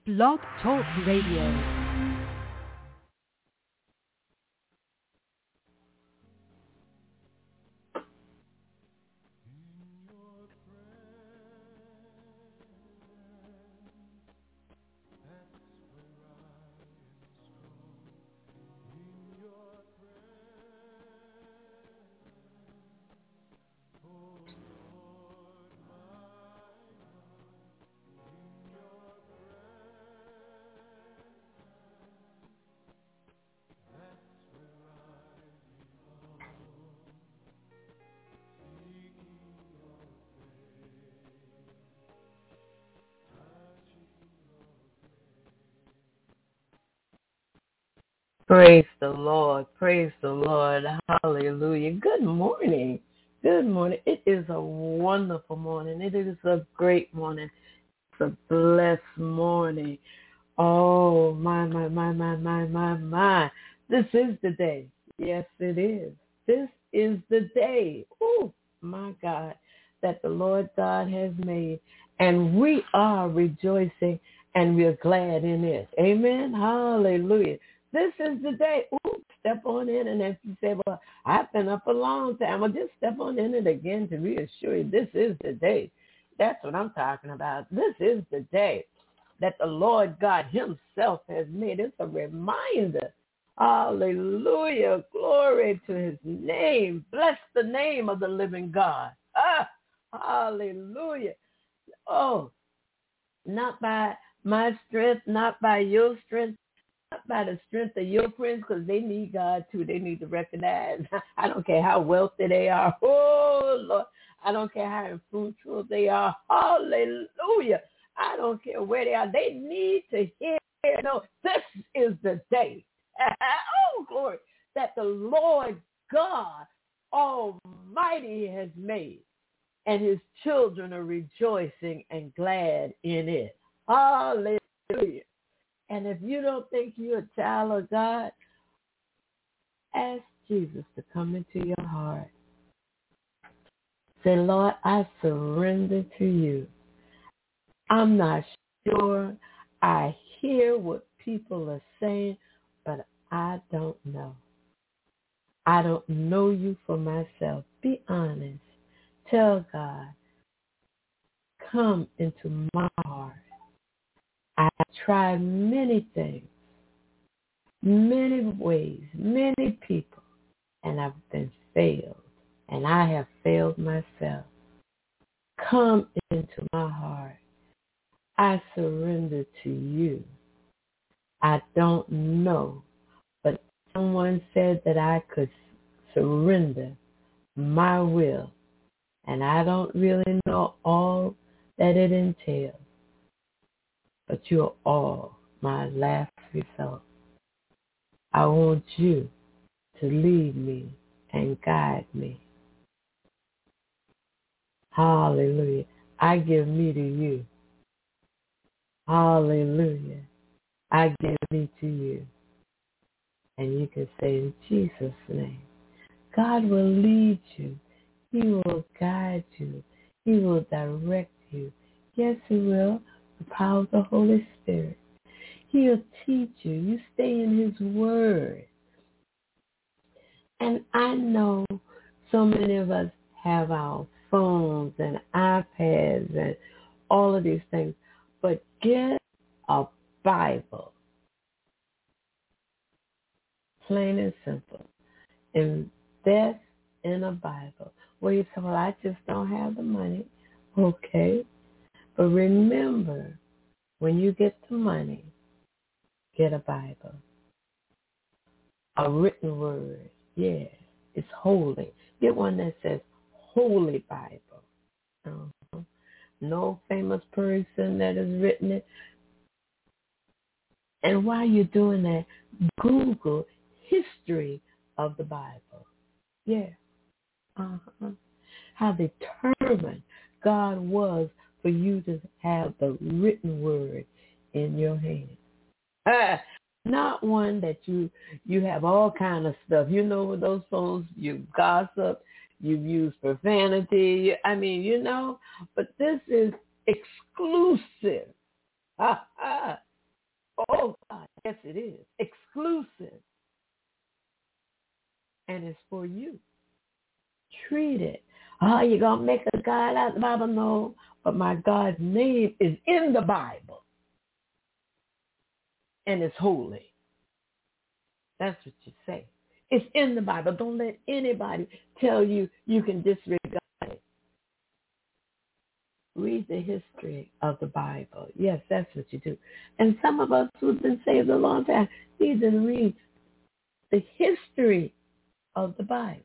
Blog Talk Radio. Praise the Lord. Praise the Lord. Hallelujah. Good morning. Good morning. It is a wonderful morning. It is a great morning. It's a blessed morning. Oh, my. This is the day. Yes, it is. This is the day. Oh, my God, that the Lord God has made. And we are rejoicing and we're glad in it. Amen. Hallelujah. This is the day. Ooh, step on in. And if you say, well, I've been up a long time, well, just step on in it again to reassure you this is the day. That's what I'm talking about. This is the day that the Lord God himself has made. It's a reminder. Hallelujah. Glory to his name. Bless the name of the living God. Hallelujah. Oh, not by my strength, not by your strength, not by the strength of your friends, because they need God too. They need to recognize. I don't care how wealthy they are. Oh, Lord. I don't care how influential they are. Hallelujah. I don't care where they are. They need to hear. No, this is the day. Oh, glory. That the Lord God Almighty has made. And his children are rejoicing and glad in it. Hallelujah. And if you don't think you're a child of God, ask Jesus to come into your heart. Say, Lord, I surrender to you. I'm not sure. I hear what people are saying, but I don't know. I don't know you for myself. Be honest. Tell God, come into my heart. I've tried many things, many ways, many people, and I've been failed, and I have failed myself. Come into my heart. I surrender to you. I don't know, but someone said that I could surrender my will, and I don't really know all that it entails, but you're all my last result. I want you to lead me and guide me. Hallelujah. I give me to you. Hallelujah. I give me to you. And you can say in Jesus' name, God will lead you. He will guide you. He will direct you. Yes, he will. The power of the Holy Spirit. He'll teach you. You stay in his word. And I know so many of us have our phones and iPads and all of these things. But get a Bible. Plain and simple. Invest in a Bible. Well, you say, well, I just don't have the money. Okay. But remember, when you get the money, get a Bible. A written word. Yeah. It's holy. Get one that says Holy Bible. Uh-huh. No famous person that has written it. And while you're doing that, Google history of the Bible. Yeah. Uh-huh. How determined God was for you to have the written word in your hand. Not one that you have all kind of stuff. You know, with those phones, you gossip, you use profanity. I mean, but this is exclusive. Oh, you're going to make a God out of the Bible? No, but my God's name is in the Bible, and it's holy. That's what you say. It's in the Bible. Don't let anybody tell you you can disregard it. Read the history of the Bible. Yes, that's what you do. And some of us who've been saved a long time need to read the history of the Bible.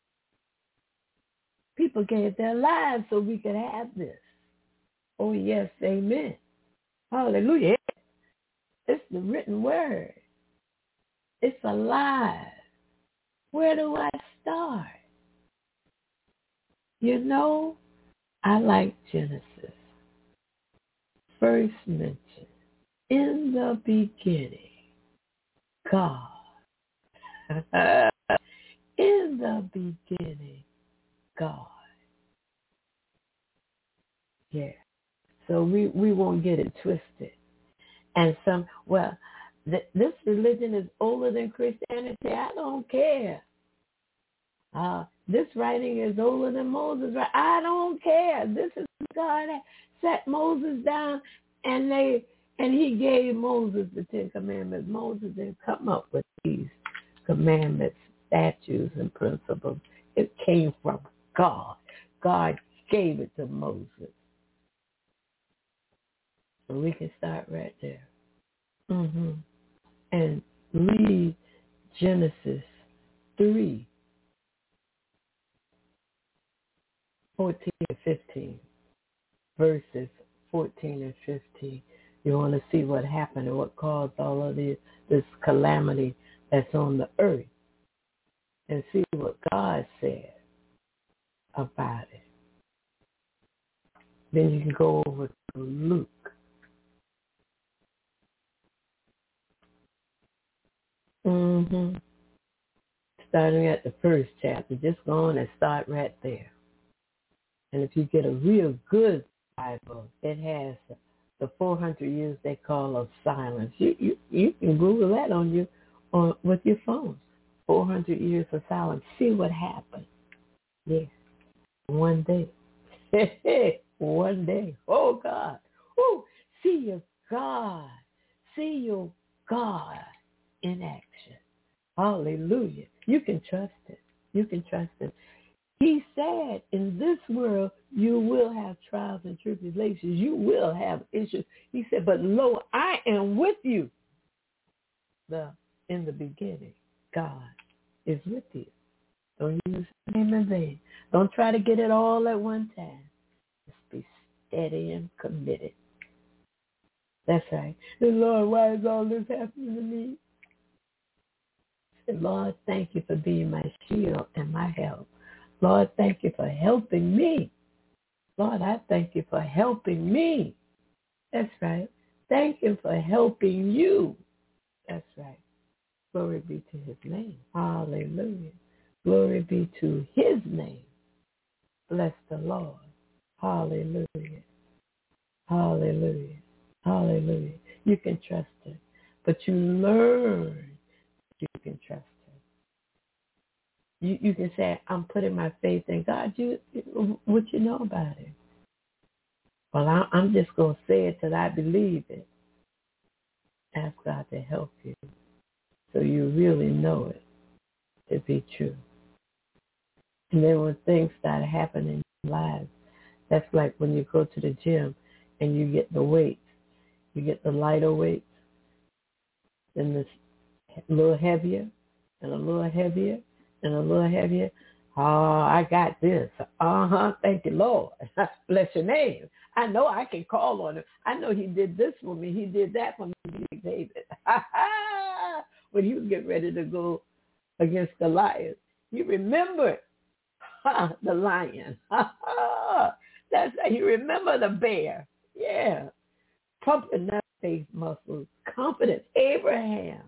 People gave their lives so we could have this. Oh, yes, amen. Hallelujah. It's the written word. It's alive. Where do I start? You know, I like Genesis. First mention, in the beginning, God. In the beginning, God. Yeah. So we won't get it twisted. And this religion is older than Christianity. I don't care. This writing is older than Moses. I don't care. This is God that set Moses down, and he gave Moses the 10 Commandments. Moses didn't come up with these commandments, statutes, and principles. It came from God. God gave it to Moses. So we can start right there. And read Genesis 3, 14 and 15, verses 14 and 15. You want to see what happened and what caused all of this calamity that's on the earth, and see what God said about it. Then you can go over to Luke. Starting at the first chapter. Just go on and start right there. And if you get a real good Bible, it has the 400 years they call of silence. You can Google that with your phone. 400 years of silence. See what happened. Yeah. One day. One day. Oh, God. Oh, see your God. See your God in action. Hallelujah. You can trust it. You can trust it. He said, in this world, you will have trials and tribulations. You will have issues. He said, but lo, I am with you. In the beginning, God is with you. Don't use his name in vain. Don't try to get it all at one time. Just be steady and committed. That's right. And Lord, why is all this happening to me? And Lord, thank you for being my shield and my help. Lord, thank you for helping me. Lord, I thank you for helping me. That's right. Thank you for helping you. That's right. Glory be to his name. Hallelujah. Glory be to his name. Bless the Lord. Hallelujah. Hallelujah. Hallelujah. You can trust him. But you learn you can trust him. You can say, I'm putting my faith in God. What you know about it? Well, I'm just going to say it till I believe it. Ask God to help you so you really know it to be true. And then when things start happening in your lives, that's like when you go to the gym and you get the weights. You get the lighter weights, then this a little heavier, and a little heavier, and a little heavier. Oh, I got this. Thank you, Lord. Bless your name. I know I can call on him. I know he did this for me. He did that for me, David. When he was getting ready to go against Goliath, you remembered the lion. That's how you remember the bear. Yeah. Pumping that faith muscles. Confidence. Abraham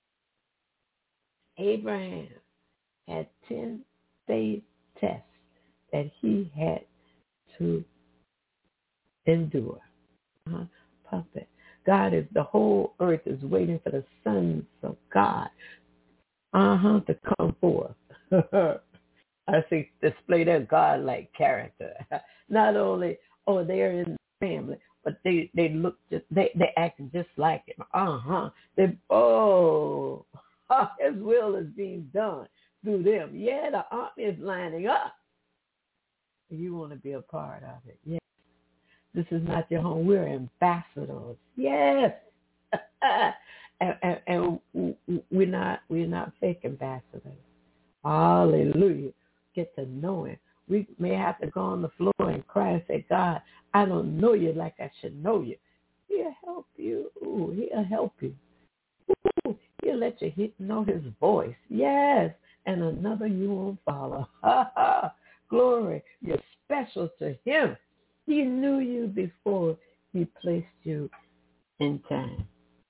had 10 faith tests that he had to endure. Pump it. The whole earth is waiting for the sons of God to come forth. I see display their godlike character. Not only they're in the family, but they look just they acting just like him. They his will is being done through them. Yeah, the army is lining up. You want to be a part of it. Yes. This is not your home. We're ambassadors. Yes. and we're not fake ambassadors. Hallelujah. Get to know him. We may have to go on the floor and cry and say, God, I don't know you like I should know you. He'll help you. Ooh, he'll help you. Ooh, he'll let you know his voice. Yes. And another you won't follow. Glory. You're special to him. He knew you before he placed you in time.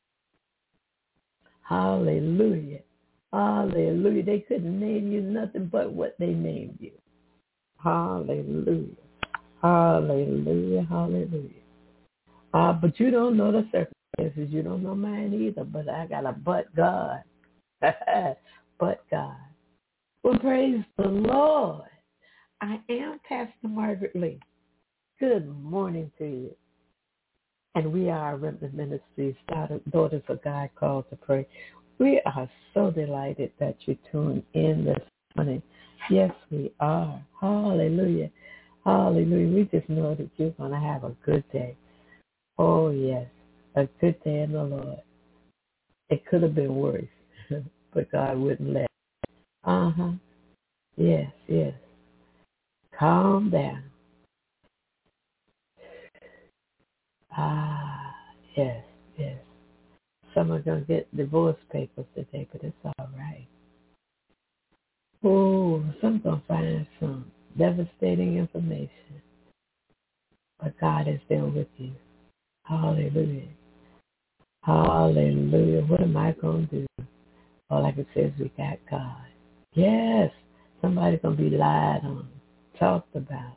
Hallelujah. Hallelujah. They couldn't name you nothing but what they named you. Hallelujah. Hallelujah. Hallelujah. But you don't know the circumstances. You don't know mine either. But I got a but God. But God. Well, praise the Lord. I am Pastor Margaret Lee. Good morning to you. And we are Remnant Ministries, Daughters of God Called to Pray. We are so delighted that you tuned in this morning. Yes, we are. Hallelujah. Hallelujah. We just know that you're going to have a good day. Oh, yes, a good day in the Lord. It could have been worse, but God wouldn't let it. Yes, yes. Calm down. Yes, yes. Some are going to get divorce papers today, but it's all right. Oh, some going to find some devastating information. But God is there with you. Hallelujah. Hallelujah. What am I going to do? All I can say is we got God. Yes, somebody's going to be lied on, talked about.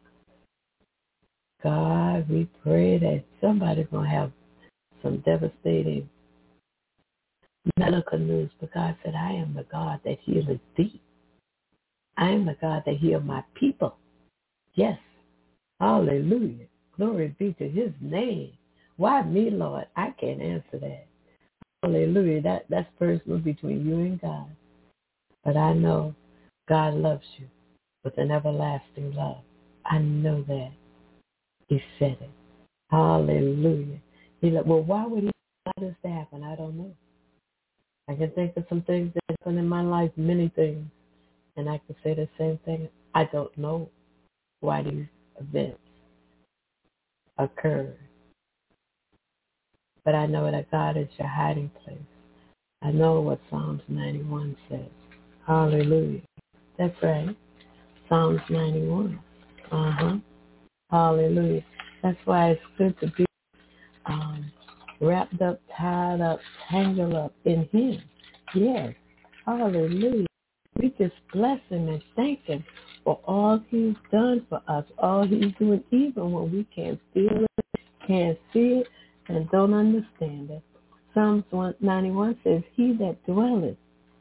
God, we pray that somebody's going to have some devastating medical news. But God said, I am the God that healeth thee. I am the God that healeth my people. Yes. Hallelujah. Glory be to his name. Why me, Lord? I can't answer that. Hallelujah. That's personal between you and God. But I know God loves you with an everlasting love. I know that. He said it. Hallelujah. Well, why would he allow this to happen? I don't know. I can think of some things that happened in my life, many things. And I can say the same thing. I don't know why these events occurred. But I know that God is your hiding place. I know what Psalms 91 says. Hallelujah. That's right. Psalms 91. Hallelujah. That's why it's good to be wrapped up, tied up, tangled up in him. Yes. Hallelujah. We just bless him and thank him for all he's done for us, all he's doing, even when we can't feel it, can't see it, and don't understand it. Psalms 91 says, he that dwelleth,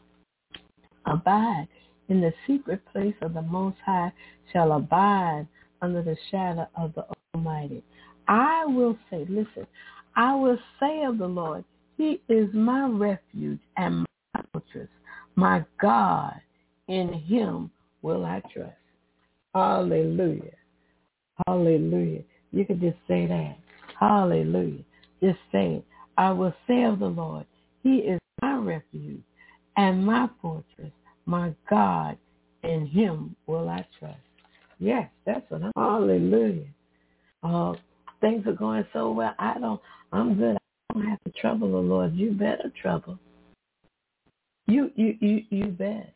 abide in the secret place of the Most High shall abide under the shadow of the Almighty. I will say, listen, I will say of the Lord, he is my refuge and my fortress, my God, in him will I trust. Hallelujah. Hallelujah. You can just say that. Hallelujah. Just say it. I will say of the Lord, he is my refuge and my fortress, my God, in him will I trust. Yes, that's what hallelujah. Things are going so well. I'm good. I don't have to trouble the Lord. You better trouble. You best.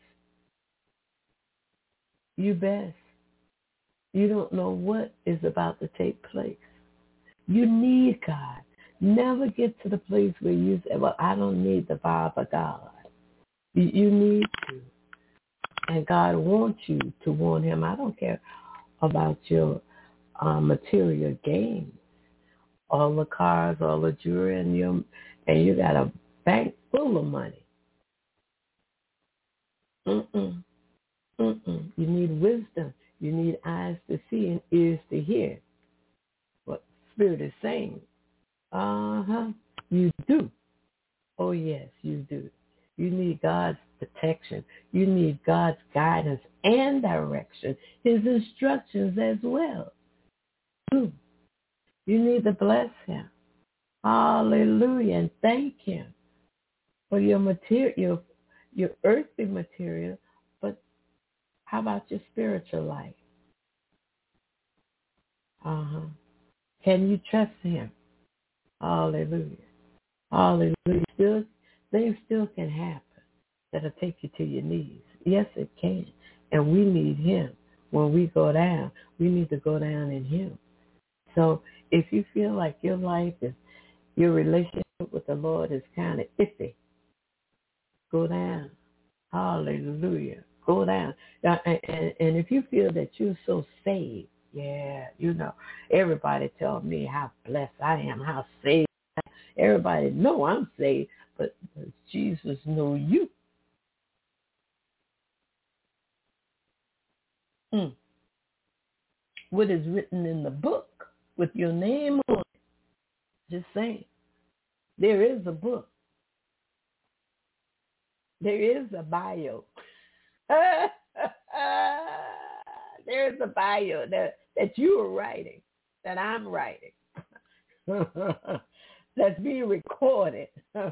You best. You don't know what is about to take place. You need God. Never get to the place where you say, well, I don't need the Father God. You need to. And God wants you to want him. I don't care about your material gains. All the cars, all the jewelry, and you got a bank full of money. You need wisdom. You need eyes to see and ears to hear what the Spirit is saying. You do. Oh, yes, you do. You need God's protection. You need God's guidance and direction, his instructions as well. You need to bless him. Hallelujah. And thank him for your material, your earthly material, but how about your spiritual life? Can you trust him? Hallelujah. Hallelujah. Things still can happen that'll take you to your knees. Yes, it can. And we need him. When we go down, we need to go down in him. So if you feel like your life is, your relationship with the Lord is kind of iffy, go down. Hallelujah. Go down. And if you feel that you're so saved, everybody tell me how blessed I am, how saved I am. Everybody know I'm saved, but Jesus know you. What is written in the book with your name on it? Just saying. There is a book. There is a bio. There is a bio that you are writing, that I'm writing. That's being recorded. The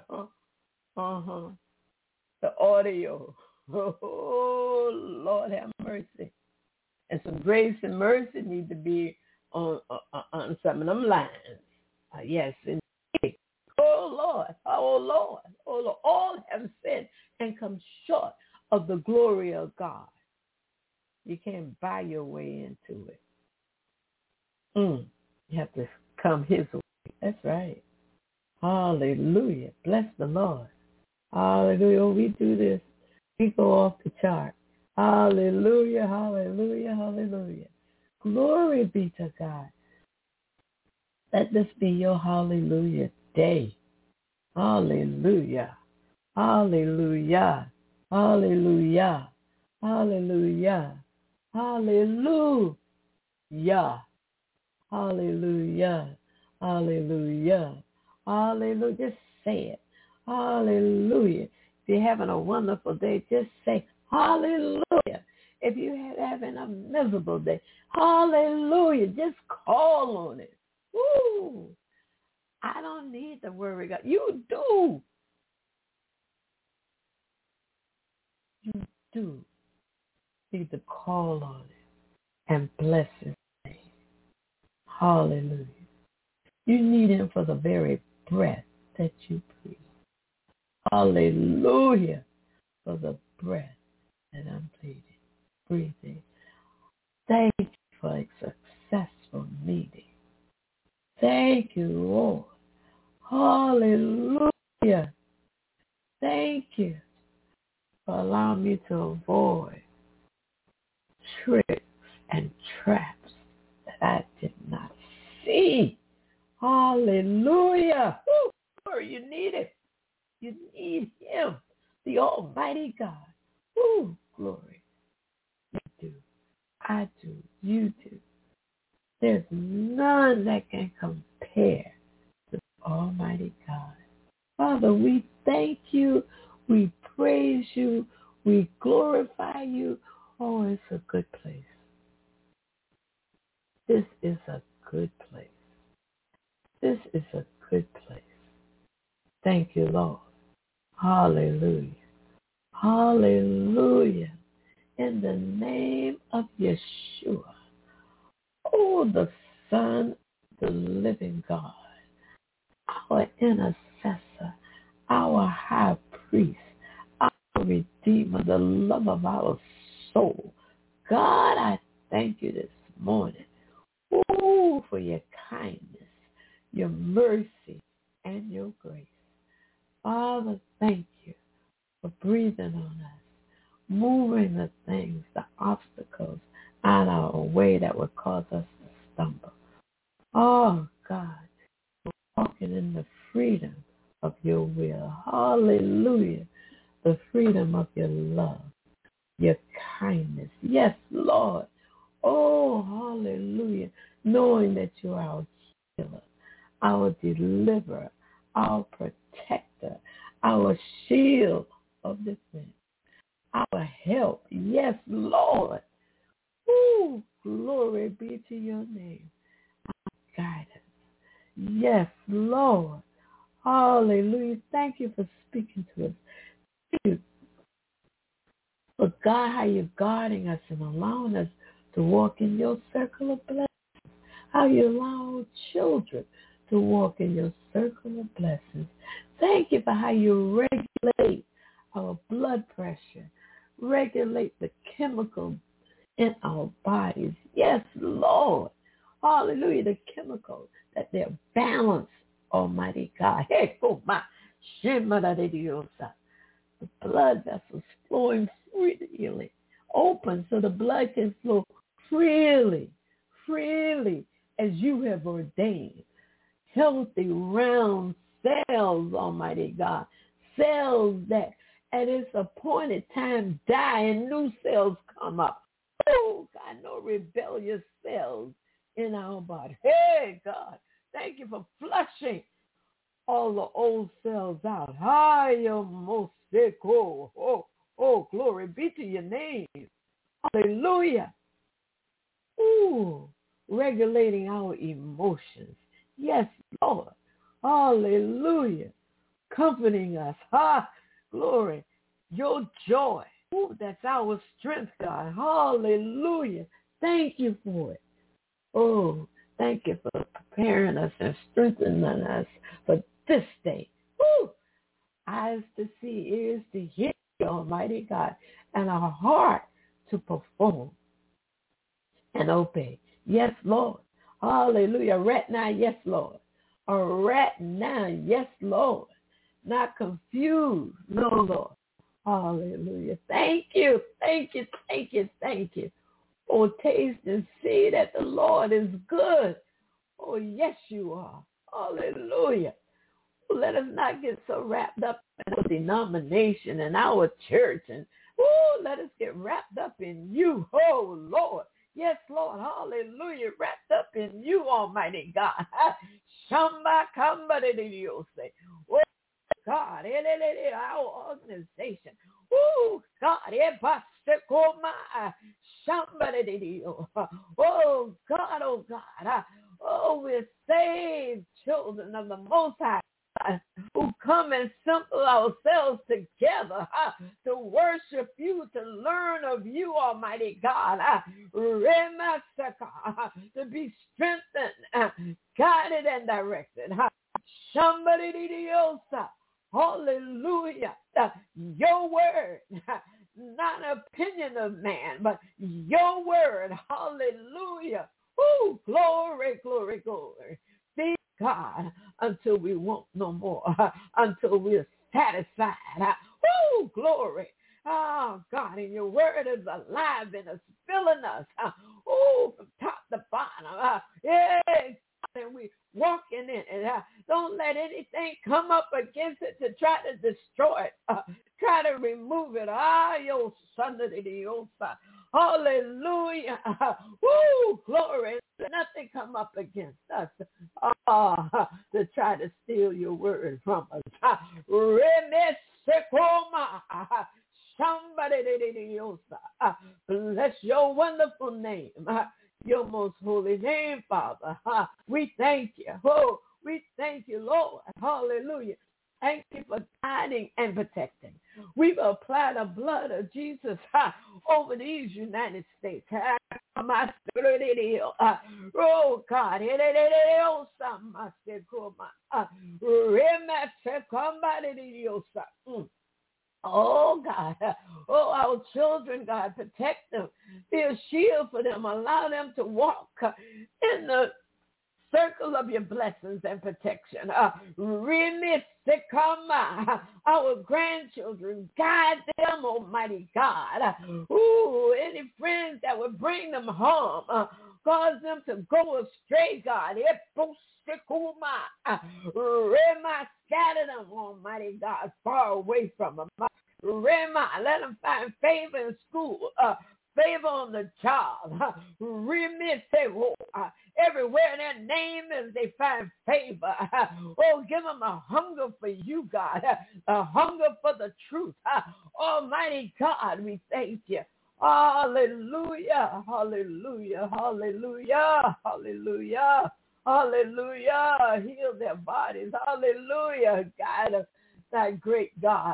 audio. Oh, Lord have mercy. And some grace and mercy need to be on some of them lines. Yes, indeed. Oh, Lord. All have sinned and come short of the glory of God. You can't buy your way into it. You have to come his way. That's right. Hallelujah. Bless the Lord. Hallelujah. When we do this, we go off the chart. Hallelujah, hallelujah, hallelujah. Glory be to God. Let this be your hallelujah day. Hallelujah, hallelujah, hallelujah, hallelujah, hallelujah, hallelujah, hallelujah, hallelujah. Just say it. Hallelujah. If you're having a wonderful day, just say hallelujah. If you're having a miserable day, hallelujah. Just call on it. Woo! I don't need to worry God. You do. You do need to call on it and bless his name. Hallelujah. You need him for the very breath that you breathe. Hallelujah. For the breath that I'm breathing. Thank you for a successful meeting. Thank you, Lord. Hallelujah. Thank you for allowing me to avoid tricks and traps that I did not see. Hallelujah. Woo, Lord, you need it. You need him, the Almighty God. Woo, glory. You do. I do. You do. There's none that can compare to Almighty God. Father, we thank you. We praise you. We glorify you. Oh, it's a good place. This is a good place. This is a good place. Thank you, Lord. Hallelujah. Hallelujah. In the name of Yeshua. Oh, the Son of the living God, our intercessor, our high priest, our Redeemer, the love of our soul. God, I thank you this morning for your kindness, your mercy, and your grace. Father, thank you for breathing on us, moving the things, the obstacles out of our way that would cause us to stumble. Oh, God, we're walking in the freedom of your will. Hallelujah. The freedom of your love, your kindness. Yes, Lord. Oh, hallelujah. Knowing that you are our healer, our deliverer, our protector, our shield of defense, our help. Yes, Lord. Ooh, glory be to your name. Guide us. Yes, Lord. Hallelujah. Thank you for speaking to us. Thank you for God, how you're guarding us and allowing us to walk in your circle of blessings. How you allow children to walk in your circle of blessings. Thank you for how you regulate our blood pressure, regulate the chemicals in our bodies. Yes, Lord. Hallelujah. The chemicals, that they're balanced, Almighty God. Hey, oh my. The blood vessels flowing freely, open so the blood can flow freely as you have ordained. Healthy, round cells, Almighty God. Cells that at its appointed time die and new cells come up. Oh, God, no rebellious cells in our body. Hey, God, thank you for flushing all the old cells out. Oh, glory be to your name. Hallelujah. Ooh, regulating our emotions. Yes, Lord. Hallelujah. Comforting us. Glory. Your joy. Ooh, that's our strength, God. Hallelujah. Thank you for it. Oh, thank you for preparing us and strengthening us for this day. Woo! Eyes to see, ears to hear, Almighty God, and a heart to perform and obey. Yes, Lord. Hallelujah. Right now, yes, Lord. Right now, yes, Lord. Not confused. No, Lord. Hallelujah. Thank you. Thank you. Thank you. Thank you. Oh, taste and see that the Lord is good. Oh, yes, you are. Hallelujah. Let us not get so wrapped up in our denomination and our church. And let us get wrapped up in you. Oh, Lord. Yes, Lord. Hallelujah. Wrapped up in you, Almighty God. Shamba kamba de Dios. Oh, God. Our organization. Oh, God. Oh, God. Oh, God. Oh, we're saved children of the Most High, who come and assemble ourselves together to worship you, to learn of you, Almighty God, to be strengthened, guided, and directed. Hallelujah. Your word, not an opinion of man, but your word. Hallelujah. Oh, glory, glory, glory. Be God until we want no more, until we're satisfied. Oh, glory. Oh, God, and your word is alive in us, filling us. Oh, from top to bottom. Yeah, and we walking in it. Don't let anything come up against it to try to destroy it. Try to remove it. Your son of the old son. Hallelujah. Woo, glory. Nothing come up against us to try to steal your word from us. Bless your wonderful name. Your most holy name, Father. We thank you. Oh, we thank you, Lord. Hallelujah. Thank you for guiding and protecting. We've applied the blood of Jesus over these United States. Oh, God. Oh, God. Oh, our children, God, protect them. Be a shield for them. Allow them to walk in the circle of your blessings and protection. Our grandchildren, guide them, Almighty God. Ooh, any friends that would bring them harm, cause them to go astray, God. Scatter them, Almighty God, far away from them. Rema, let them find favor in school, favor on the job. Remit, everywhere their name is, they find favor. Oh, give them a hunger for you, God, a hunger for the truth. Almighty God, we thank you. Hallelujah, hallelujah, hallelujah, hallelujah, hallelujah. Heal their bodies. Hallelujah. Guide us, that great God.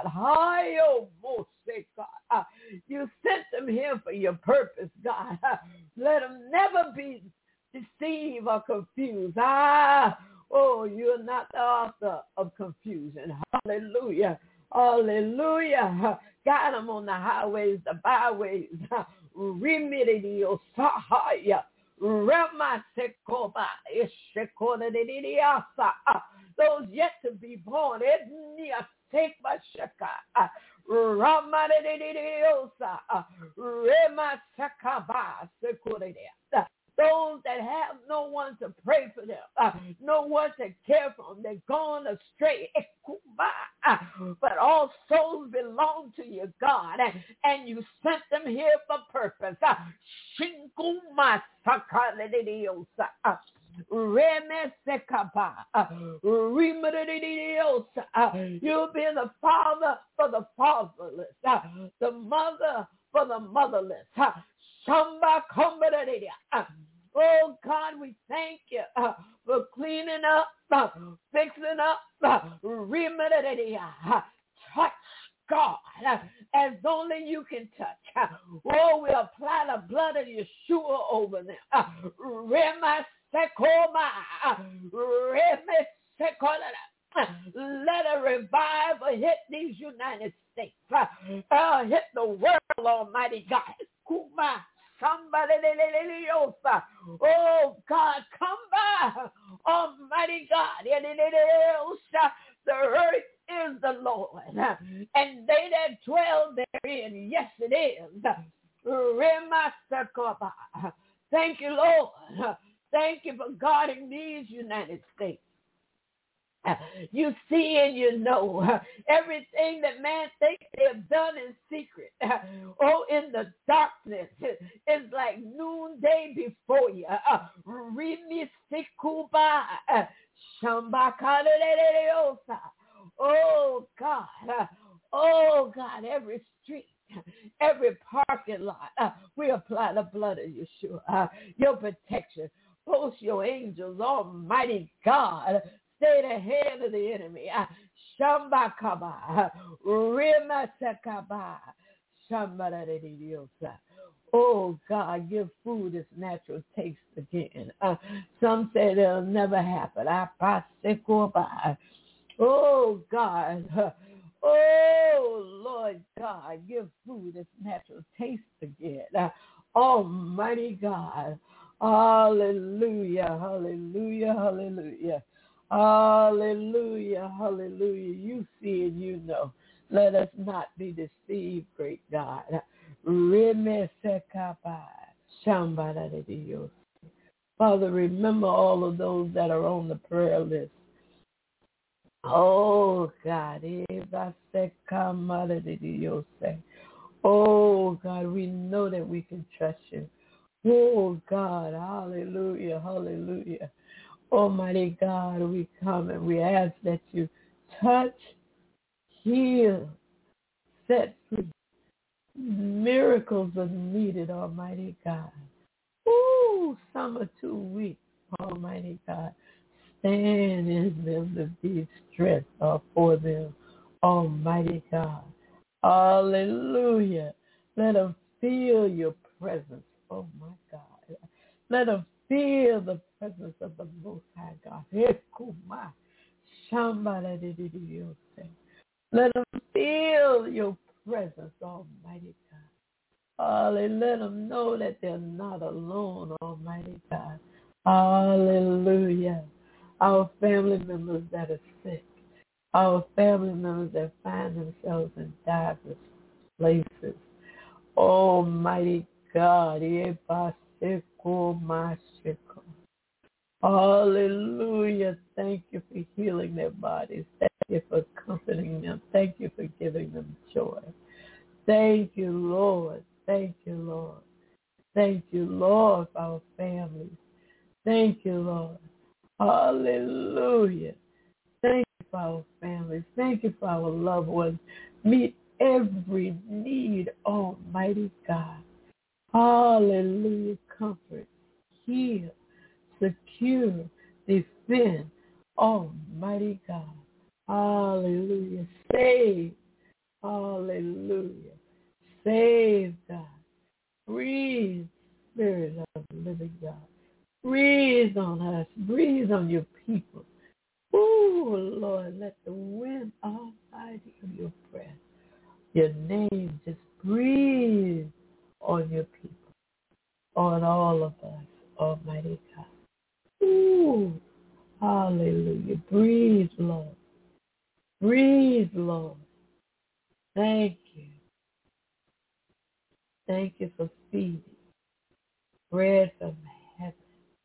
God. You sent them here for your purpose, God. Let them never be deceived or confused. You're not the author of confusion. Hallelujah. Hallelujah. Guide them on the highways, the byways. Remedidio sahaya. Remasekoba. Ishekodedidiasa. Those yet to be born. Etnia sekba shaka. Ramadididiosa. Remasakaba. Sekodedia. Those that have no one to pray for them, no one to care for them, they're gone astray. But all souls belong to you, God, and you sent them here for purpose. You'll be the father for the fatherless, the mother for the motherless. Oh, God, we thank you for cleaning up, fixing up, touch, God, as only you can touch. Oh, we apply the blood of Yeshua over them. Let a revival hit these United States. Hit the world, Almighty God. Somebody, oh God, come by, Almighty God. The earth is the Lord, and they that dwell therein. Yes, it is. Thank you, Lord. Thank you for guarding these United States. You see and you know everything that man thinks they have done in secret. Oh, in the darkness, it's like noonday before you. Oh God, every street, every parking lot, we apply the blood of Yeshua, your protection. Post your angels, Almighty God. Stay the head of the enemy. Shambakaba. Rimasakaba. Shambaradidiosa. Oh, God, give food its natural taste again. Some say it'll never happen. Oh, God. Oh, Lord God, give food its natural taste again. Almighty God. Hallelujah, hallelujah, hallelujah. Hallelujah, hallelujah. You see and you know. Let us not be deceived, great God. Father, remember all of those that are on the prayer list. Oh, God. Oh, God, we know that we can trust you. Oh, God, hallelujah, hallelujah. Almighty God, we come and we ask that you touch, heal, set free. Miracles are needed, Almighty God. Ooh, some are too weak, Almighty God. Stand in them to be strength for them, Almighty God. Hallelujah. Let them feel your presence, oh my God. Let them feel the presence of the Most High God. Let them feel your presence, Almighty God. Let them know that they're not alone, Almighty God. Hallelujah. Our family members that are sick, our family members that find themselves in diverse places. Almighty God. Hallelujah. Thank you for healing their bodies. Thank you for comforting them. Thank you for giving them joy. Thank you, Lord. Thank you, Lord. Thank you, Lord, for our families. Thank you, Lord. Hallelujah. Thank you for our families. Thank you for our loved ones. Meet every need, Almighty God. Hallelujah. Comfort, heal, secure, defend, Almighty God. Hallelujah. Save. Hallelujah. Save, God. Breathe, Spirit of the living God. Breathe on us. Breathe on your people. Ooh, Lord, let the wind almighty of your breath, your name, just breathe on your people, on all of us, Almighty God. Ooh, hallelujah. Breathe, Lord. Breathe, Lord. Thank you. Thank you for feeding bread from heaven.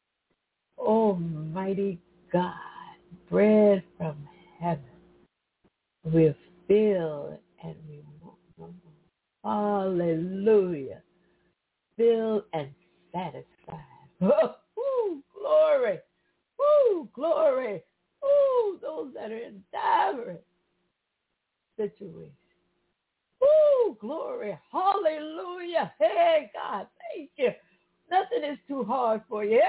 Almighty God, bread from heaven. We're filled and we want no more. Hallelujah. Filled and satisfied. Ooh, glory. Ooh, glory. Ooh, those that are in diverse situations. Ooh, glory. Hallelujah. Hey, God, thank you. Nothing is too hard for you.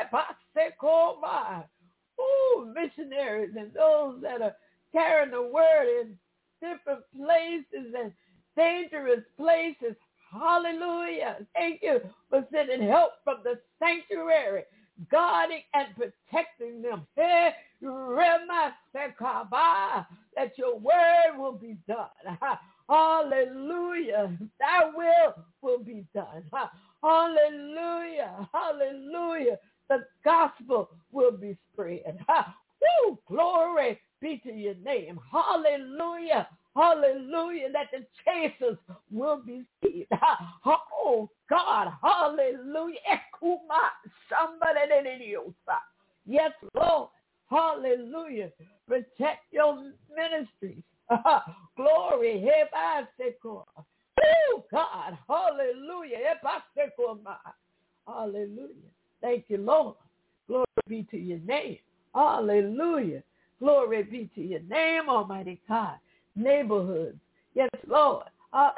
Ooh, missionaries and those that are carrying the word in different places and dangerous places. Hallelujah. Thank you for sending help from the sanctuary, guarding and protecting them. Hey, Rema Sekaba, that your word will be done. Hallelujah. Thy will be done. Hallelujah. Hallelujah. The gospel will be spread. Woo! Glory be to your name. Hallelujah. Hallelujah. That the chasers will be saved. Oh God. Hallelujah. Yes, Lord. Hallelujah. Protect your ministries. Glory. Oh God. Hallelujah. Hallelujah. Thank you, Lord. Glory be to your name. Hallelujah. Glory be to your name, Almighty God. Neighborhoods. Yes, Lord. Oh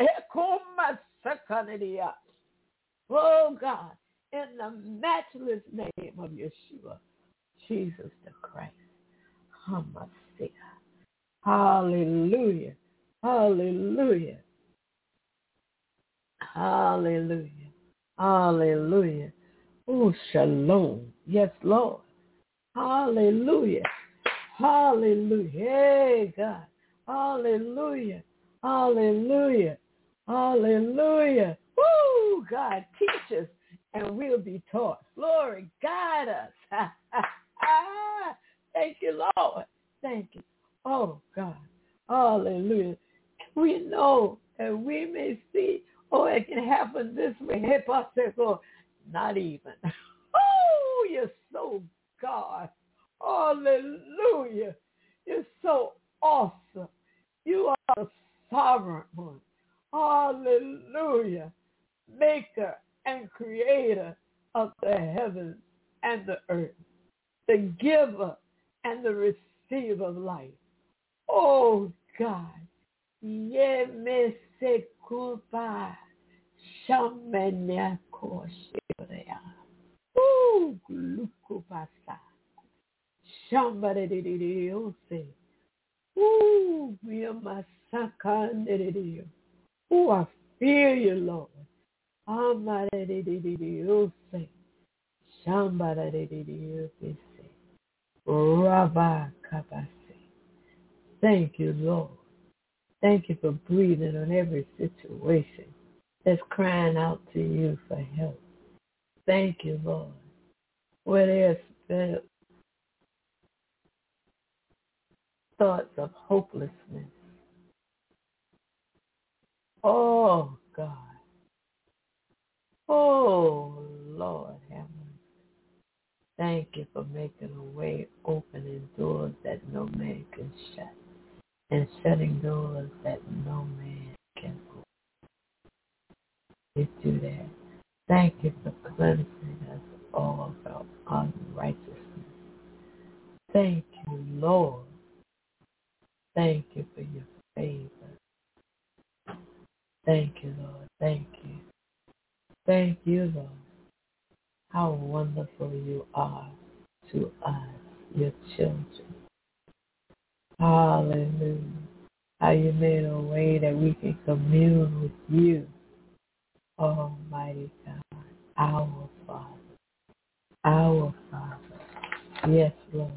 God. In the matchless name of Yeshua, Jesus the Christ. Hamashiach. Hallelujah. Hallelujah. Hallelujah. Hallelujah. Oh, shalom. Yes, Lord. Hallelujah. Hallelujah. Hey, God. Hallelujah. Hallelujah. Hallelujah. Woo, God, teach us and we'll be taught. Glory, guide us. Thank you, Lord. Thank you. Oh, God. Hallelujah. We know that we may see, oh, it can happen this way. Not even. Oh, you're so God. Hallelujah. You're so awesome. You are the sovereign one. Hallelujah. Maker and creator of the heavens and the earth. The giver and the receiver of life. Oh, God. Yemesekuba Shamanyakoshirea. Ooh, Glukubasa. Shambarediose. Ooh, Yamasakandedidio. Ooh, I fear you, Lord. Amaredidiose. Shambaredidiose. Rabakabase. Thank you, Lord. Thank you for breathing on every situation that's crying out to you for help. Thank you, Lord. Where there's been thoughts of hopelessness. Oh, God. Oh, Lord, have mercy. Thank you for making a way, opening doors that no man can shut, and shutting doors that no man can open. you do that. Thank you for cleansing us all of our unrighteousness. Thank you, Lord. Thank you for your favor. Thank you, Lord. Thank you. Thank you, Lord. How wonderful you are to us, your children. Hallelujah. How you made a way that we can commune with you, Almighty God, our Father. Our Father. Yes, Lord.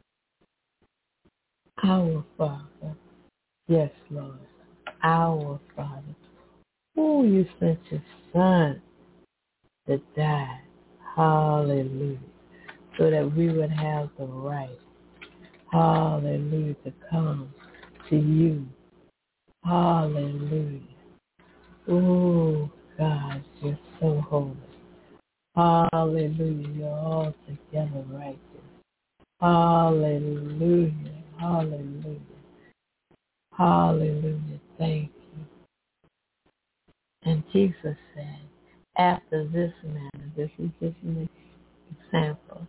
Our Father. Yes, Lord. Our Father. Oh, you sent your Son to die. Hallelujah. So that we would have the right, hallelujah, to come to you. Hallelujah. Oh, God, you're so holy. Hallelujah. You're altogether righteous. Hallelujah. Hallelujah. Hallelujah. Thank you. And Jesus said, after this manner, this is just an example.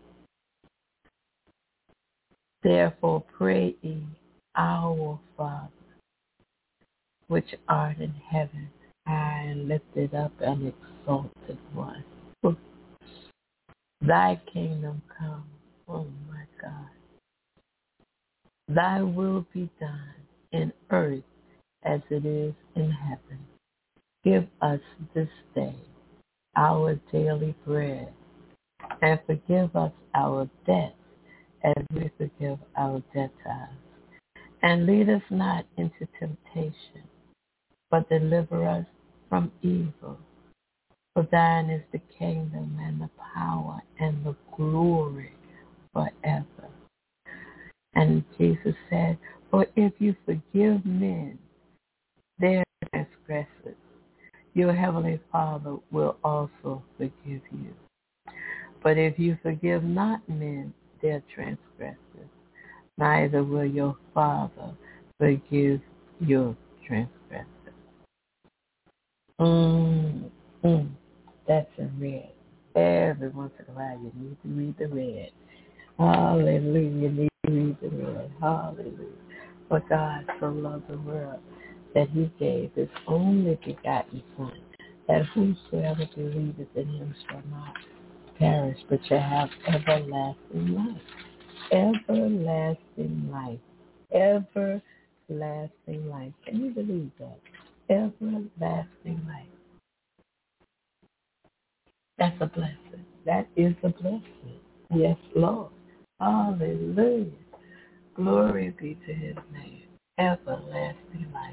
Therefore pray ye, our Father, which art in heaven, high and lifted up and exalted one. Thy kingdom come, oh my God. Thy will be done in earth as it is in heaven. Give us this day our daily bread, and forgive us our debts as we forgive our debtors. And lead us not into temptation, but deliver us from evil. For thine is the kingdom and the power and the glory forever. And Jesus said, for if you forgive men their transgressions, your heavenly Father will also forgive you. But if you forgive not men their transgressions, neither will your Father forgive your transgressions. That's in red. Every once in a while you need to read the red. Hallelujah. You need to read the red. Hallelujah. For God so loved the world that he gave his only begotten Son, that whosoever believeth in him shall not perish, but shall have everlasting life. Everlasting life. Everlasting life. Can you believe that? Everlasting life. That's a blessing. That is a blessing. Yes, Lord. Hallelujah. Glory be to his name. Everlasting life.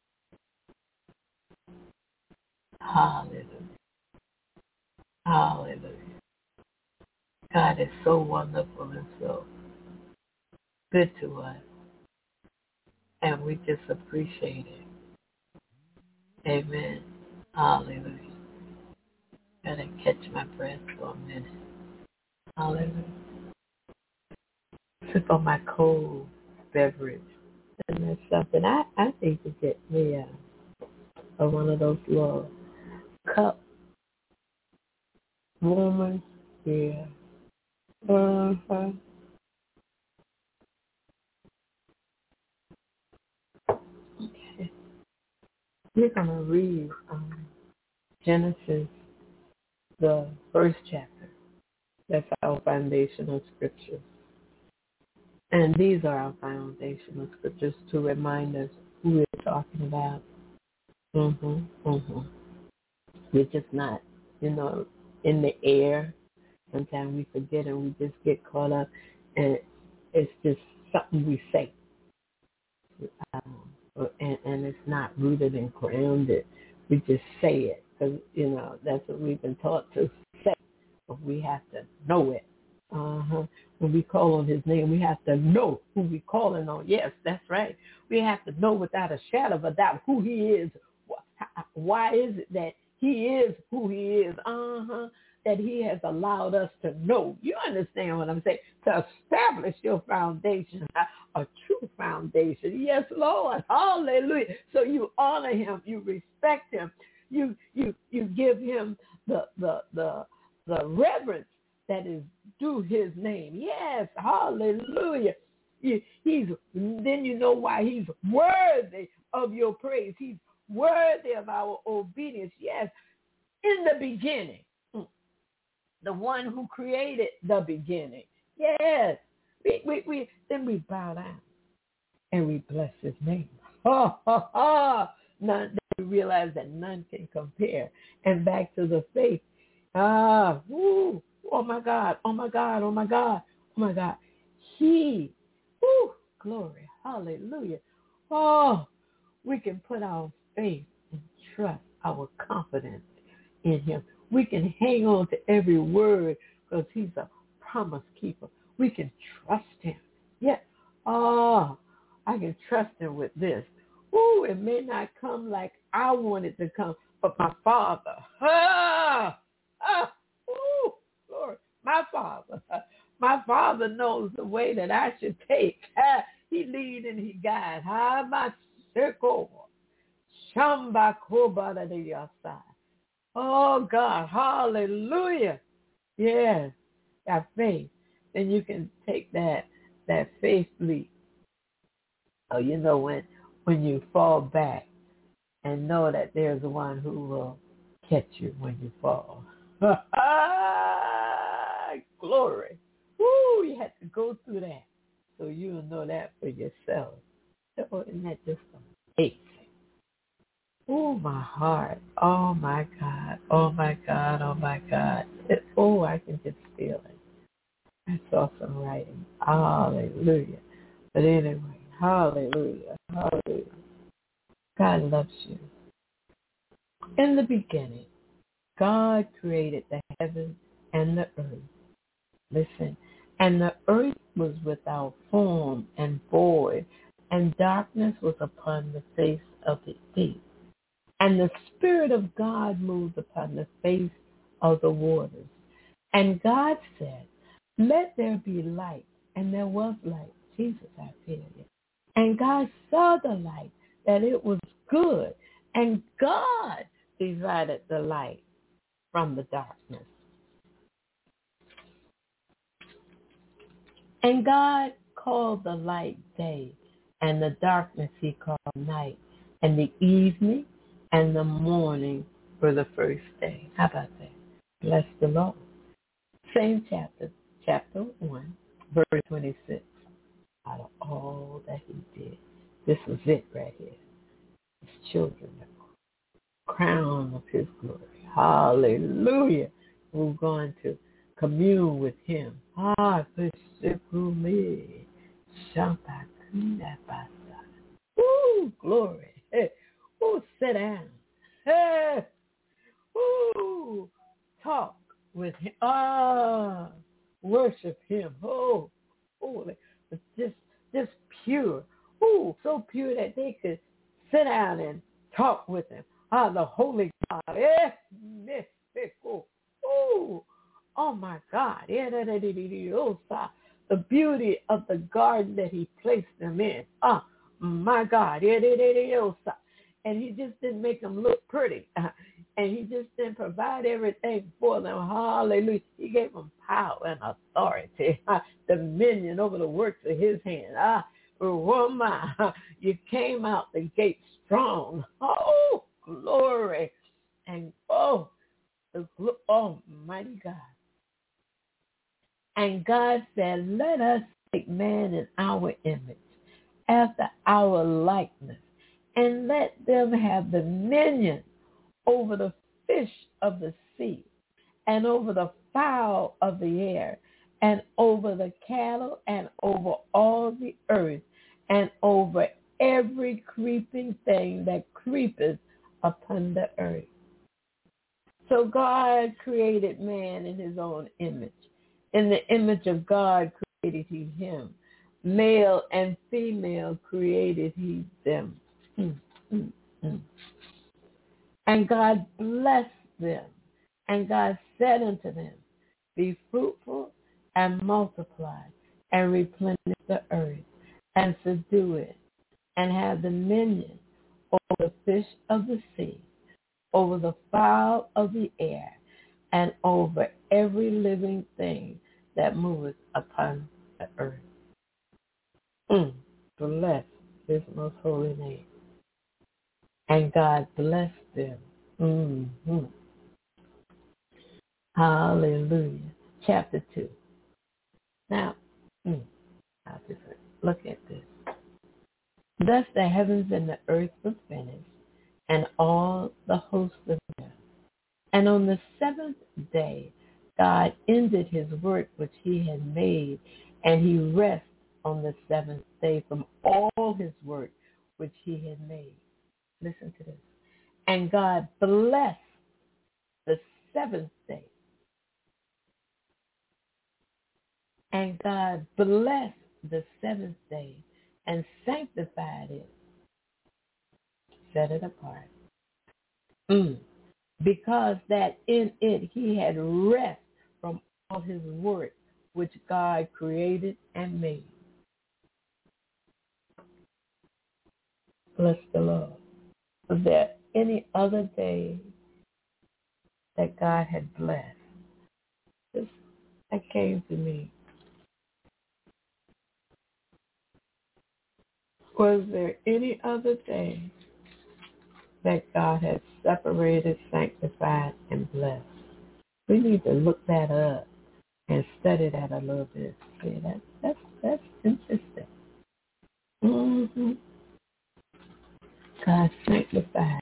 Hallelujah. Hallelujah. God is so wonderful and so good to us. And we just appreciate it. Amen. Hallelujah. Gotta catch my breath for a minute. Hallelujah. Sip on my cold beverage. And that's something I need to get me one of those little cup warmers. Yeah. Uh-huh. Okay. We're going to read Genesis, the first chapter. That's our foundational scriptures. And these are our foundational scriptures to remind us who we're talking about. We're just not, in the air. Sometimes we forget and we just get caught up, and it's just something we say. And it's not rooted and grounded. We just say it because, that's what we've been taught to say. But we have to know it. When we call on his name, we have to know who we're calling on. Yes, that's right. We have to know without a shadow of a doubt who he is. Why is it that he is who he is? That he has allowed us to know. You understand what I'm saying? To establish your foundation, a true foundation. Yes, Lord. Hallelujah. So you honor him. You respect him. You give give him the reverence that is due his name. Yes, hallelujah. Then you know why he's worthy of your praise. He's worthy of our obedience. Yes, in the beginning, the one who created the beginning. Yes, then we bow down and we bless his name. Ha, ha, ha. None, we realize that none can compare. And back to the faith. Oh my God, oh my God, oh my God, oh my God. Glory, hallelujah. Oh, we can put our faith and trust, our confidence in him. We can hang on to every word because he's a promise keeper. We can trust him. Yes. Oh, I can trust him with this. It may not come like I want it to come, but my Father. Lord, my Father knows the way that I should take. He lead and he guide. Oh God, hallelujah. Yes, that faith. Then you can take that faith leap. Oh, you know when you fall back and know that there's one who will catch you when you fall. Glory. You had to go through that so you'll know that for yourself. So isn't that just amazing? My heart. Oh, my God. Oh, my God. Oh, my God. I can just feel it. That's awesome writing. Hallelujah. But anyway, hallelujah. Hallelujah. God loves you. In the beginning, God created the heavens and the earth. Listen. And the earth was without form and void, and darkness was upon the face of the deep. And the Spirit of God moved upon the face of the waters. And God said, let there be light. And there was light. Jesus, I feel you. And God saw the light, that it was good. And God divided the light from the darkness. And God called the light day, and the darkness he called night. And the evening and the morning were the first day. How about that? Bless the Lord. Same chapter 1, verse 26. Out of all that he did, this was it right here. His children, the crown of his glory. Hallelujah. We're going to commune with him. Glory. Sit down. Talk with him. Worship him. Holy. But just pure. So pure that they could sit down and talk with him. The Holy God. Oh my God. The beauty of the garden that he placed them in. My God. And he just didn't make them look pretty. And he just didn't provide everything for them. Hallelujah. He gave them power and authority, dominion over the works of his hand. You came out the gate strong. Oh, glory. And mighty God. And God said, let us make man in our image, after our likeness, and let them have dominion over the fish of the sea, and over the fowl of the air, and over the cattle, and over all the earth, and over every creeping thing that creepeth upon the earth. So God created man in his own image. In the image of God created he him. Male and female created he them. And God blessed them. And God said unto them, be fruitful and multiply, and replenish the earth, and subdue it, and have dominion over the fish of the sea, over the fowl of the air, and over every living thing that moveth upon the earth. Bless his most holy name. And God blessed them. Hallelujah. Chapter 2. Now, I'll just look at this. Thus the heavens and the earth were finished, and all the hosts of them. And on the seventh day, God ended his work which he had made, and he rested on the seventh day from all his work which he had made. Listen to this. And God blessed the seventh day. And God blessed the seventh day and sanctified it, set it apart. Because that in it he had rest from all his work which God created and made. Bless the Lord. Was there any other day that God had blessed? That came to me. Was there any other day that God has separated, sanctified, and blessed? We need to look that up and study that a little bit. See, that's interesting. God sanctified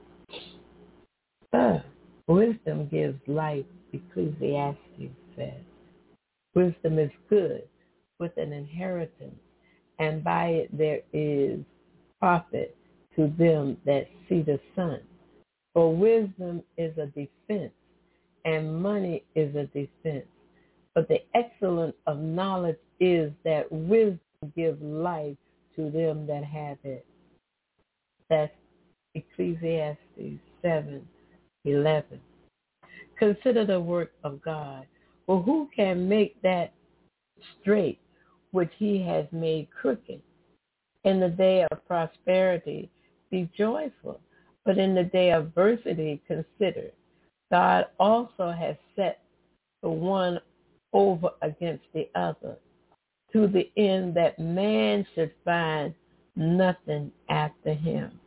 it. Wisdom gives life, Ecclesiastes says. Wisdom is good with an inheritance, and by it there is profit to them that see the sun. For wisdom is a defense, and money is a defense. But the excellence of knowledge is that wisdom gives life to them that have it. That's Ecclesiastes 7:11. Consider the work of God. For who can make that straight which he has made crooked? In the day of prosperity, be joyful, but in the day of adversity, consider. God also has set the one over against the other, to the end that man should find nothing after him.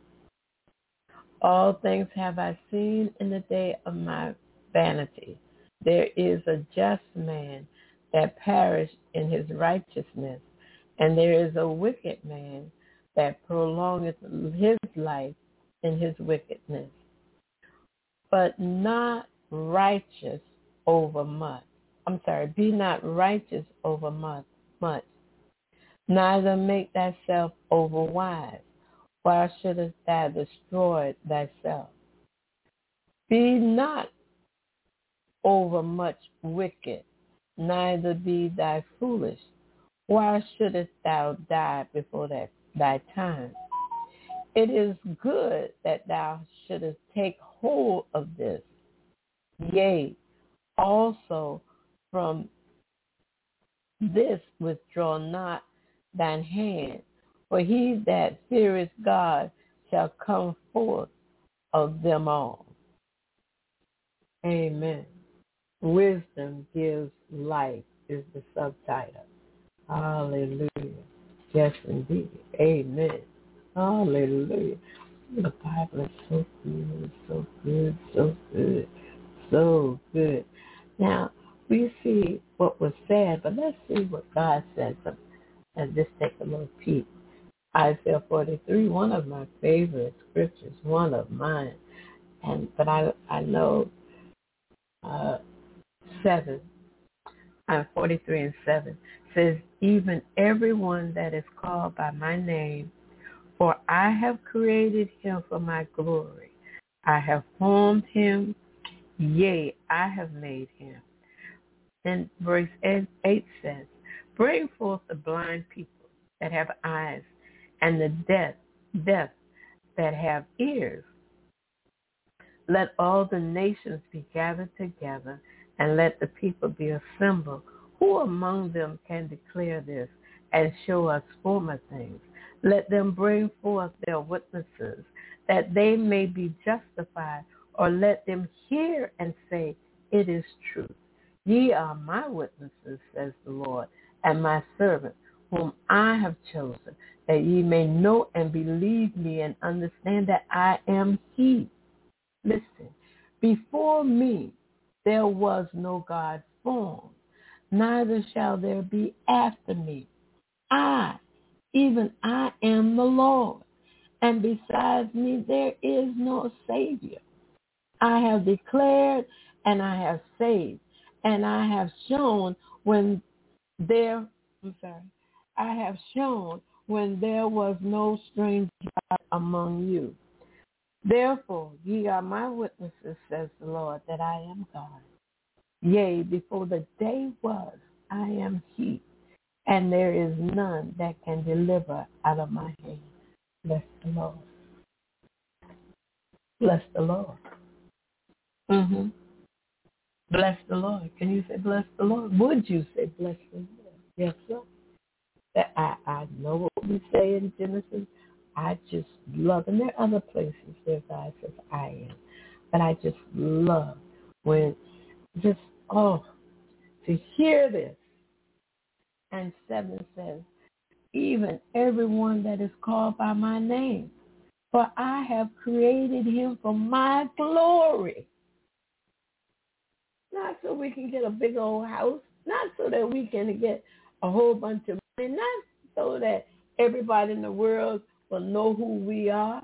All things have I seen in the day of my vanity. There is a just man that perished in his righteousness, and there is a wicked man that prolongeth his life in his wickedness. But not righteous over much. Be not righteous over much. Neither make thyself over wise. Why shouldest thou destroy thyself? Be not over much wicked, neither be thou foolish. Why shouldest thou die before thy time? It is good that thou shouldest take hold of this. Yea, also from this withdraw not thine hand, for he that feareth God shall come forth of them all. Amen. Wisdom gives life is the subtitle. Hallelujah. Yes, indeed. Amen. Hallelujah. The Bible is so good, so good, so good, so good. Now, we see what was said, but let's see what God said. And just take a little peek. Isaiah 43, one of my favorite scriptures, one of mine. But I know 7, 43:7 says, even everyone that is called by my name, for I have created him for my glory. I have formed him, yea, I have made him. Then verse 8 says, bring forth the blind people that have eyes, and the deaf that have ears. Let all the nations be gathered together, and let the people be assembled. Who among them can declare this and show us former things? Let them bring forth their witnesses, that they may be justified, or let them hear and say, it is true. Ye are my witnesses, says the Lord, and my servant, whom I have chosen, that ye may know and believe me and understand that I am he. Listen, before me there was no God formed, neither shall there be after me. I, even I am the Lord, and besides me there is no Savior. I have declared and I have saved, and I have shown when there, I have shown when there was no strange God among you. Therefore, ye are my witnesses, says the Lord, that I am God. Yea, before the day was, I am he, and there is none that can deliver out of my hand. Bless the Lord. Bless the Lord. Mm-hmm. Bless the Lord. Can you say bless the Lord? Would you say bless the Lord? Yes, sir. That I know what we say in Genesis. I just love, and there are other places where God says I am. But I just love when just, to hear this. And 7 says, even everyone that is called by my name, for I have created him for my glory. Not so we can get a big old house, not so that we can get a whole bunch of money, not so that everybody in the world will know who we are,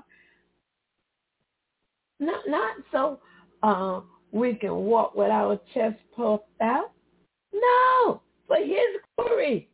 not so we can walk with our chest puffed out. No, for his glory.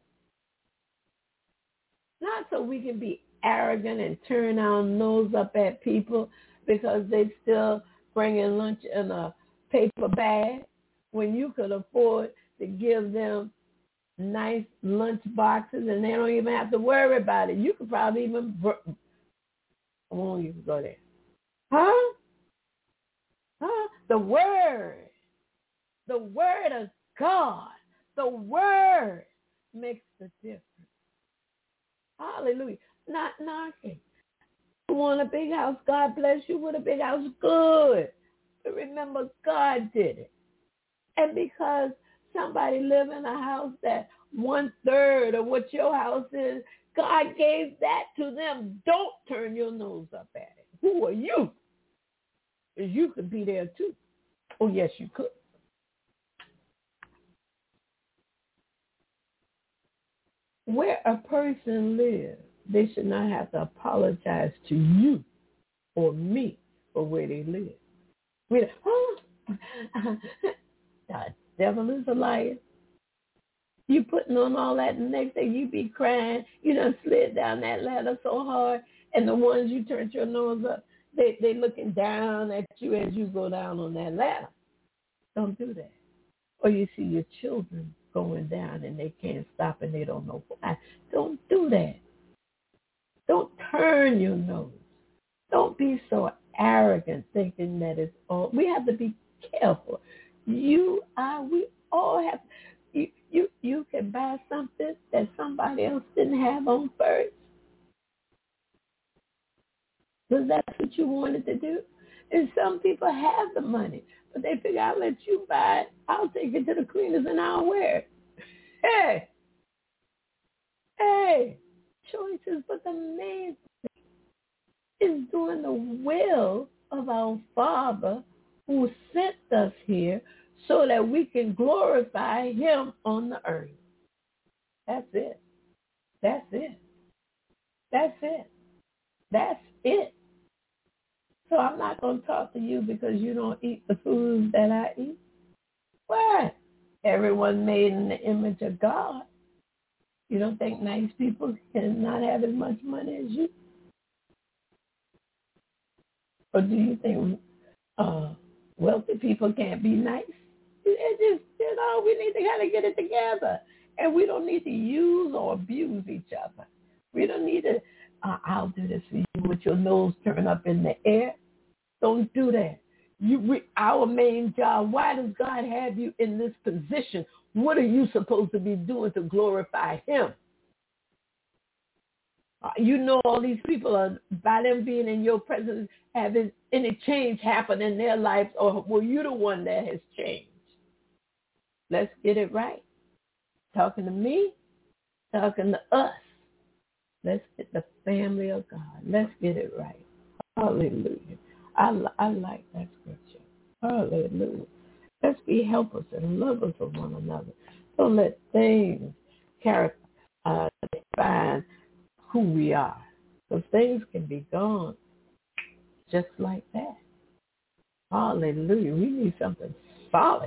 Not so we can be arrogant and turn our nose up at people because they still bringing lunch in a paper bag when you could afford to give them nice lunch boxes and they don't even have to worry about it. You could probably even, I won't even go there. Huh? The word of God, the word makes the difference. Hallelujah. Not knocking. You want a big house, God bless you with a big house. Good. But remember, God did it. And because somebody live in a house that 1/3 of what your house is, God gave that to them. Don't turn your nose up at it. Who are you? Because you could be there too. Oh, yes, you could. Where a person lives, they should not have to apologize to you or me for where they live. The devil is a liar. You putting on all that, and the next day you be crying. You done slid down that ladder so hard, and the ones you turned your nose up, they looking down at you as you go down on that ladder. Don't do that. Or you see your children going down and they can't stop and they don't know why. Don't do that. Don't turn your nose. Don't be so arrogant thinking that it's all. We have to be careful. We all have. You can buy something that somebody else didn't have on first. Because that's what you wanted to do. And some people have the money, but they figure, I'll let you buy it. I'll take it to the cleaners and I'll wear it. Hey, choices, but the main thing is doing the will of our Father who sent us here so that we can glorify him on the earth. That's it. That's it. That's it. That's it. So I'm not going to talk to you because you don't eat the foods that I eat. What? Everyone made in the image of God. You don't think nice people cannot have as much money as you? Or do you think wealthy people can't be nice? It's just, we need to kind of get it together. And we don't need to use or abuse each other. We don't need to, I'll do this for you with your nose turned up in the air. Don't do that. Our main job, why does God have you in this position? What are you supposed to be doing to glorify him? You know all these people are, by them being in your presence, having any change happen in their lives, or were you the one that has changed? Let's get it right. Talking to me, talking to us. Let's get the family of God. Let's get it right. Hallelujah. I like that scripture. Hallelujah. Let's be helpers and lovers of one another. Don't let things define who we are. Because things can be gone just like that. Hallelujah. We need something solid.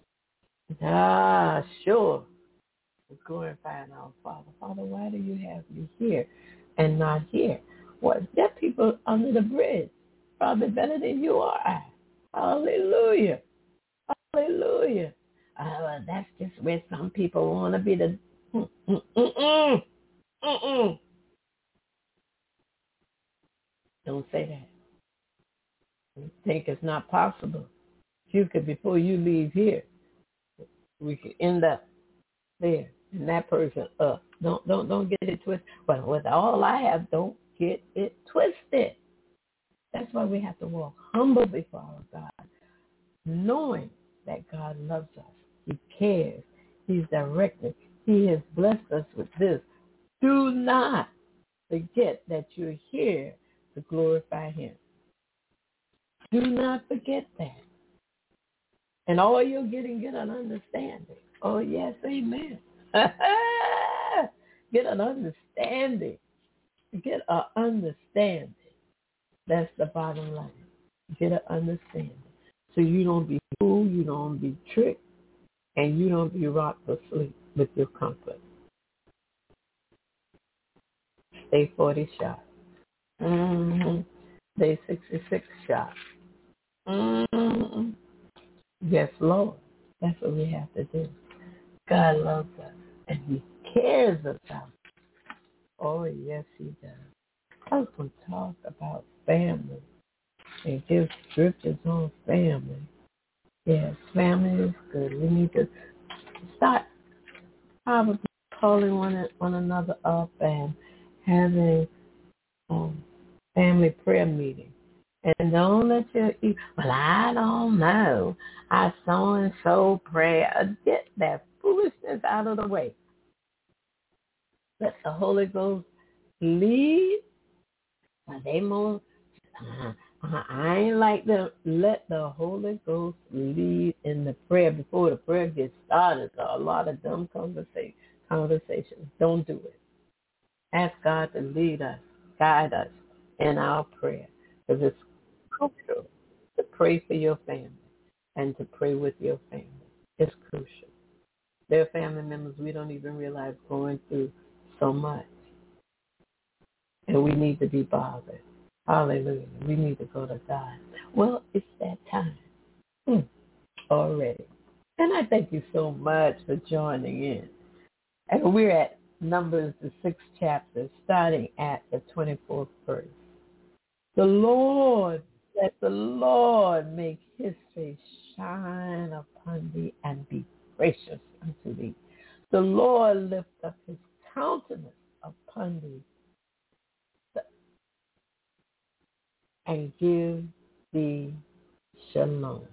Sure. We're glorifying our Father. Father, why do you have me here and not here? What? There are people under the bridge, probably better than you or I. Hallelujah. Hallelujah. Well, that's just where some people want to be the... Don't say that. You think it's not possible. You could, before you leave here, we could end up there and that person up. Don't get it twisted. But with all I have, don't get it twisted. That's why we have to walk humble before our God, knowing that God loves us. He cares. He's directed. He has blessed us with this. Do not forget that you're here to glorify him. Do not forget that. And all you're getting, get an understanding. Oh, yes, amen. Get an understanding. Get an understanding. That's the bottom line. Get an understanding. So you don't be fooled, you don't be tricked, and you don't be rocked to sleep with your comfort. Day 40 shots. Day 66 shots. Yes, Lord. That's what we have to do. God loves us, and he cares about us. Oh, yes, he does. I was going to talk about family and give scriptures on family. Yes, family is good. We need to start probably calling one another up and having family prayer meeting. And don't let well, I don't know. I so-and-so pray. Get that foolishness out of the way. Let the Holy Ghost lead. They more. I ain't like them. Let the Holy Ghost lead in the prayer before the prayer gets started. A lot of dumb conversations. Don't do it. Ask God to lead us, guide us in our prayer. Because it's crucial to pray for your family and to pray with your family. It's crucial. There are family members we don't even realize going through so much. And we need to be bothered. Hallelujah. We need to go to God. Well, it's that time already. And I thank you so much for joining in. And we're at Numbers, the 6th chapter, starting at the 24th verse. Let the Lord make his face shine upon thee and be gracious unto thee. The Lord lift up his countenance upon thee and give thee shalom.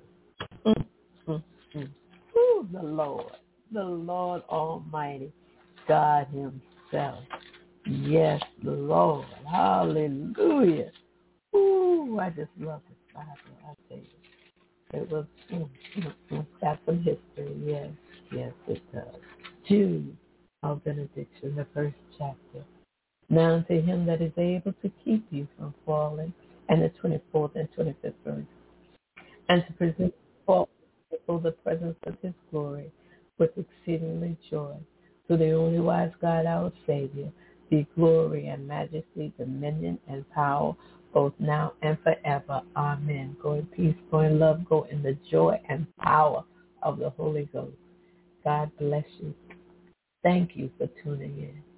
Ooh, the Lord Almighty, God himself. Yes, the Lord. Hallelujah. Ooh, I just love this Bible, I tell you. It was, got some history. Yes, it does. Jude, our benediction, the 1st chapter. Now unto him that is able to keep you from falling, and the 24th and 25th verse, and to present fault before the presence of his glory with exceedingly joy. To the only wise God, our Savior, be glory and majesty, dominion and power, both now and forever. Amen. Go in peace, go in love, go in the joy and power of the Holy Ghost. God bless you. Thank you for tuning in.